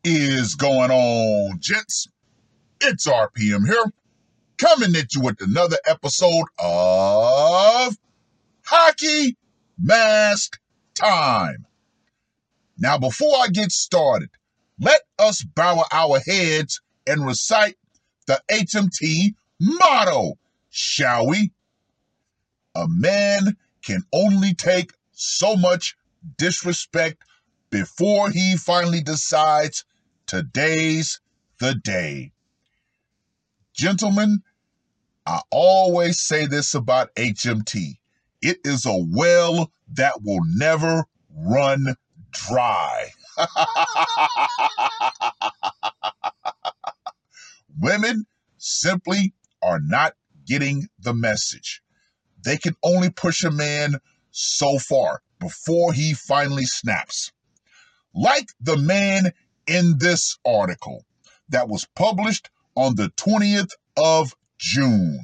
Is going on, gents? It's RPM here, coming at you with another episode of Hockey Mask Time. Now, before I get started, let us bow our heads and recite the HMT motto, shall we? A man can only take so much disrespect before he finally decides today's the day. Gentlemen, I always say this about HMT. It is a well that will never run dry. Women simply are not getting the message. They can only push a man so far before he finally snaps. Like the man in this article that was published on the 20th of June.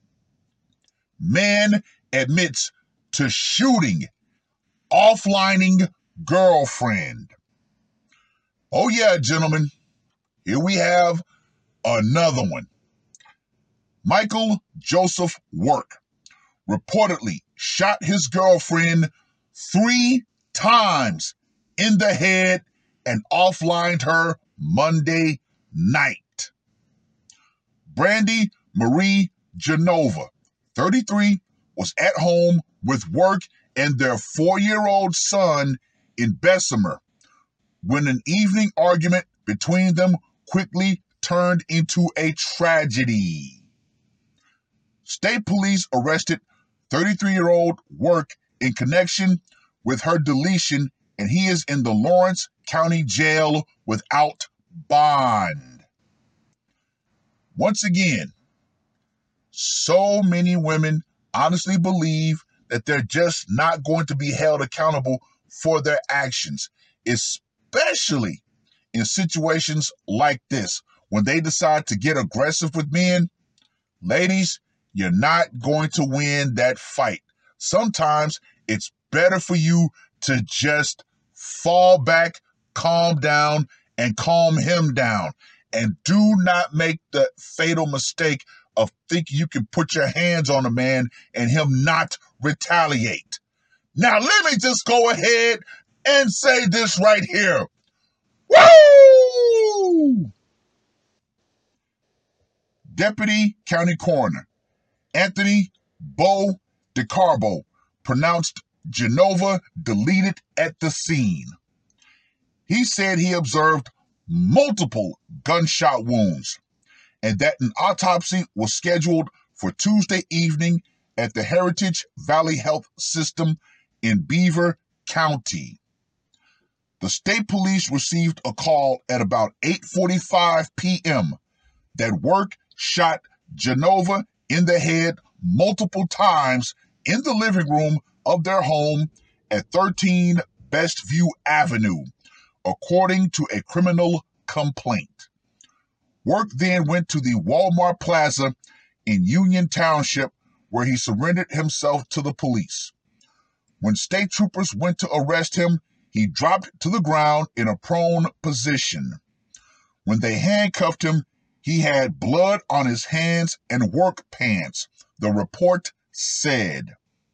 Man admits to shooting offlining girlfriend. Oh yeah, gentlemen, here we have another one. Michael Joseph Work reportedly shot his girlfriend 3 times in the head and offlined her Monday night. Brandy Marie Genova, 33, was at home with Work and their 4-year-old son in Bessemer when an evening argument between them quickly turned into a tragedy. State police arrested 33-year-old Work in connection with her deletion, and he is in the Lawrence County Jail without bond. Once again, so many women honestly believe that they're just not going to be held accountable for their actions, especially in situations like this, when they decide to get aggressive with men. Ladies, you're not going to win that fight. Sometimes it's better for you to just fall back, calm down, and calm him down. And do not make the fatal mistake of thinking you can put your hands on a man and him not retaliate. Now, let me just go ahead and say this right here. Woo! Deputy County Coroner Anthony Bo DeCarbo pronounced Genova deleted at the scene. He said he observed multiple gunshot wounds and that an autopsy was scheduled for Tuesday evening at the Heritage Valley Health System in Beaver County. The state police received a call at about 8:45 p.m. that Work shot Genova in the head multiple times in the living room of their home at 13 Bestview Avenue, according to a criminal complaint. Work then went to the Walmart Plaza in Union Township, where he surrendered himself to the police. When state troopers went to arrest him, he dropped to the ground in a prone position. When they handcuffed him, he had blood on his hands and work pants, the report said.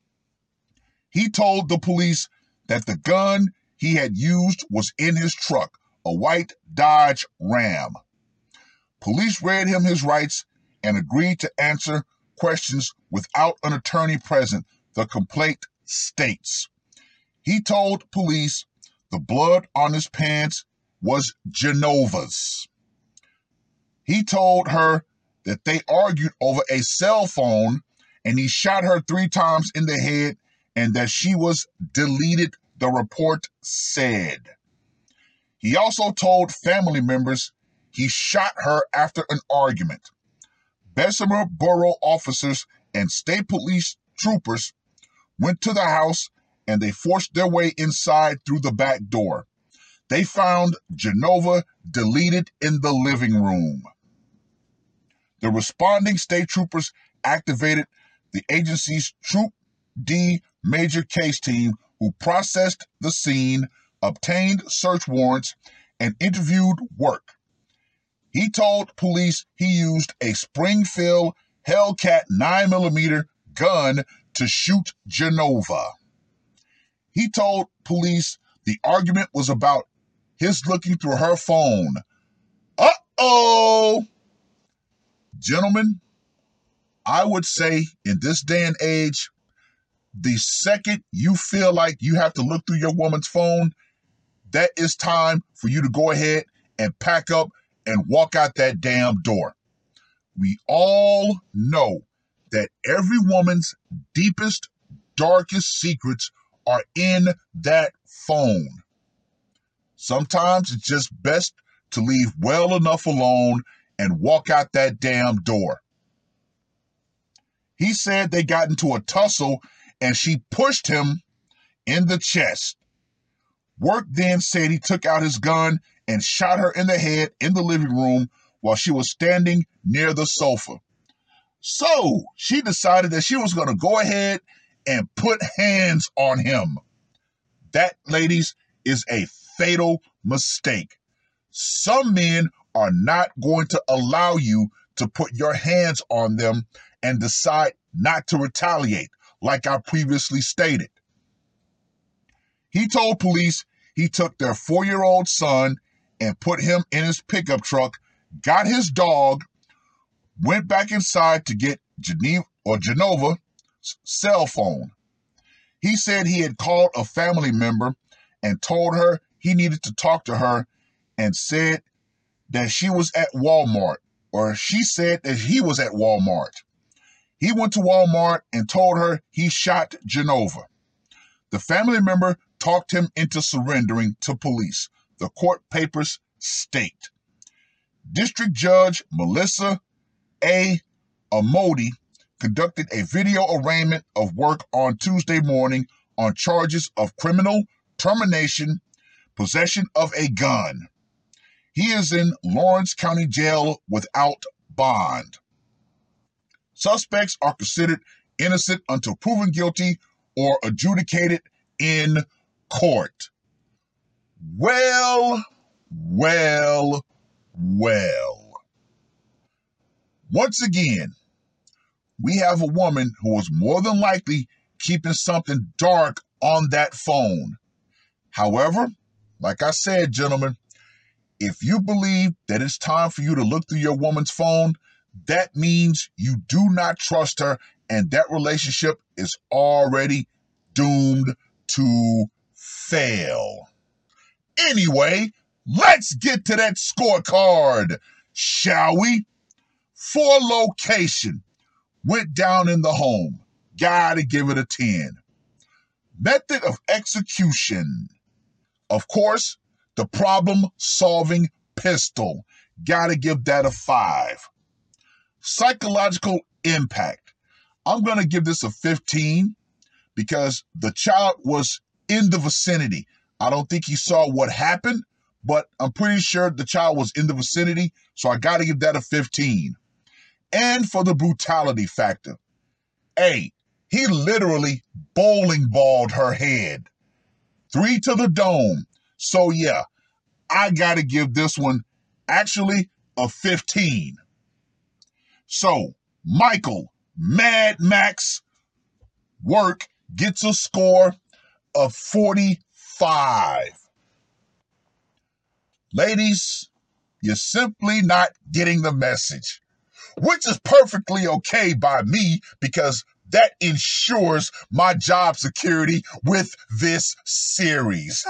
He told the police that the gun he had used was in his truck, a white Dodge Ram. Police read him his rights and agreed to answer questions without an attorney present, the complaint states. He told police the blood on his pants was Genova's. He told her that they argued over a cell phone and he shot her 3 times in the head and that she was deleted, the report said. He also told family members he shot her after an argument. Bessemer Borough officers and state police troopers went to the house and they forced their way inside through the back door. They found Genova deleted in the living room. The responding state troopers activated the agency's Troop D major case team, who processed the scene, obtained search warrants, and interviewed Work. He told police he used a Springfield Hellcat 9mm gun to shoot Genova. He told police the argument was about his looking through her phone. Uh-oh! Gentlemen, I would say in this day and age, the second you feel like you have to look through your woman's phone, that is time for you to go ahead and pack up and walk out that damn door. We all know that every woman's deepest, darkest secrets are in that phone. Sometimes it's just best to leave well enough alone and walk out that damn door. He said they got into a tussle and she pushed him in the chest. Work then said he took out his gun and shot her in the head in the living room while she was standing near the sofa. So she decided that she was going to go ahead and put hands on him. That, ladies, is a fatal mistake. Some men are not going to allow you to put your hands on them and decide not to retaliate, like I previously stated. He told police he took their 4-year-old son and put him in his pickup truck, got his dog, went back inside to get Genova's cell phone. He said he had called a family member and told her he needed to talk to her and said that she was at Walmart, or she said that he was at Walmart. He went to Walmart and told her he shot Genova. The family member talked him into surrendering to police, the court papers state. District Judge Melissa A. Amodi conducted a video arraignment of Work on Tuesday morning on charges of criminal termination, possession of a gun. He is in Lawrence County Jail without bond. Suspects are considered innocent until proven guilty or adjudicated in court. Well. Once again, we have a woman who was more than likely keeping something dark on that phone. However, like I said, gentlemen, if you believe that it's time for you to look through your woman's phone, that means you do not trust her and that relationship is already doomed to fail. Anyway, let's get to that scorecard, shall we? For location, went down in the home. Gotta give it a 10. Method of execution. Of course, the problem-solving pistol. Gotta give that a 5. Psychological impact. I'm going to give this a 15 because the child was in the vicinity. I don't think he saw what happened, but I'm pretty sure the child was in the vicinity, so I got to give that a 15. And for the brutality factor, A, he literally bowling balled her head. 3 to the dome. So yeah, I got to give this one actually a 15. So Michael Mad Max Work gets a score of 45. Ladies, you're simply not getting the message, which is perfectly okay by me because that ensures my job security with this series.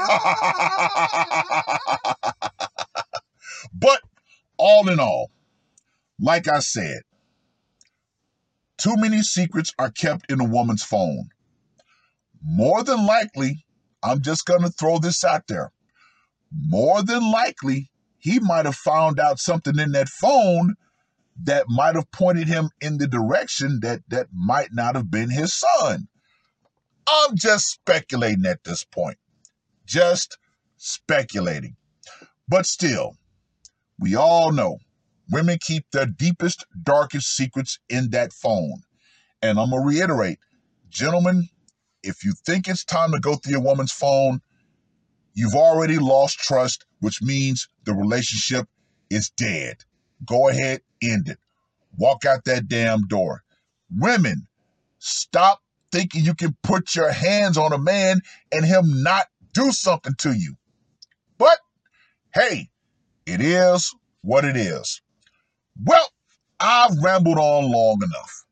But all in all, like I said, too many secrets are kept in a woman's phone. More than likely, I'm just going to throw this out there. More than likely, he might have found out something in that phone that might have pointed him in the direction that might not have been his son. I'm just speculating at this point. Just speculating. But still, we all know women keep their deepest, darkest secrets in that phone. And I'm going to reiterate, gentlemen, if you think it's time to go through your woman's phone, you've already lost trust, which means the relationship is dead. Go ahead, end it. Walk out that damn door. Women, stop thinking you can put your hands on a man and him not do something to you. But, hey, it is what it is. Well, I've rambled on long enough.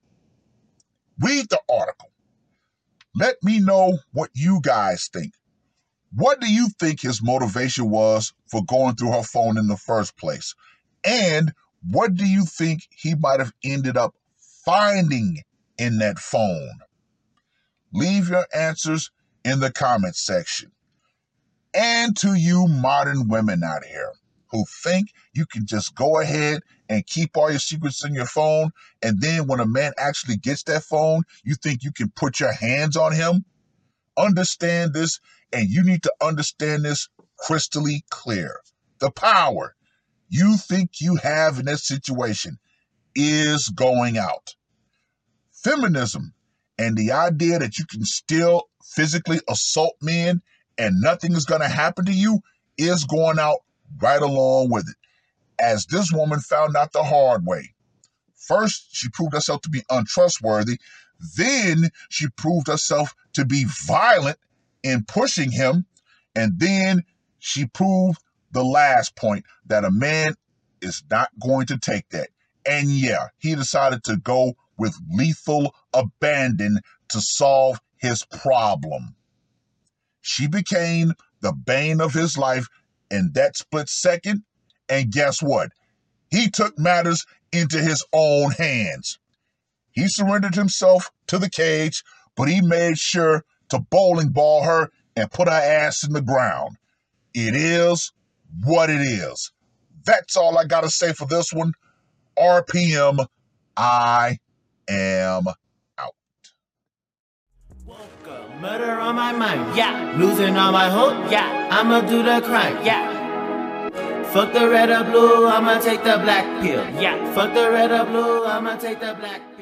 Read the article. Let me know what you guys think. What do you think his motivation was for going through her phone in the first place? And what do you think he might have ended up finding in that phone? Leave your answers in the comments section. And to you modern women out here who think you can just go ahead and keep all your secrets in your phone, and then when a man actually gets that phone, you think you can put your hands on him? Understand this, and you need to understand this crystally clear. The power you think you have in that situation is going out. Feminism and the idea that you can still physically assault men and nothing is going to happen to you is going out right along with it. As this woman found out the hard way. First, she proved herself to be untrustworthy. Then she proved herself to be violent in pushing him. And then she proved the last point, that a man is not going to take that. And yeah, he decided to go with lethal abandon to solve his problem. She became the bane of his life in that split second. And guess what? He took matters into his own hands. He surrendered himself to the cage, but he made sure to bowling ball her and put her ass in the ground. It is what it is. That's all I got to say for this one. RPM, I am out. Woke up, murder on my mind, yeah. Losing all my hope, yeah. I'ma do the crime, yeah. Fuck the red or blue, I'ma take the black pill, yeah. Fuck the red or blue, I'ma take the black pill.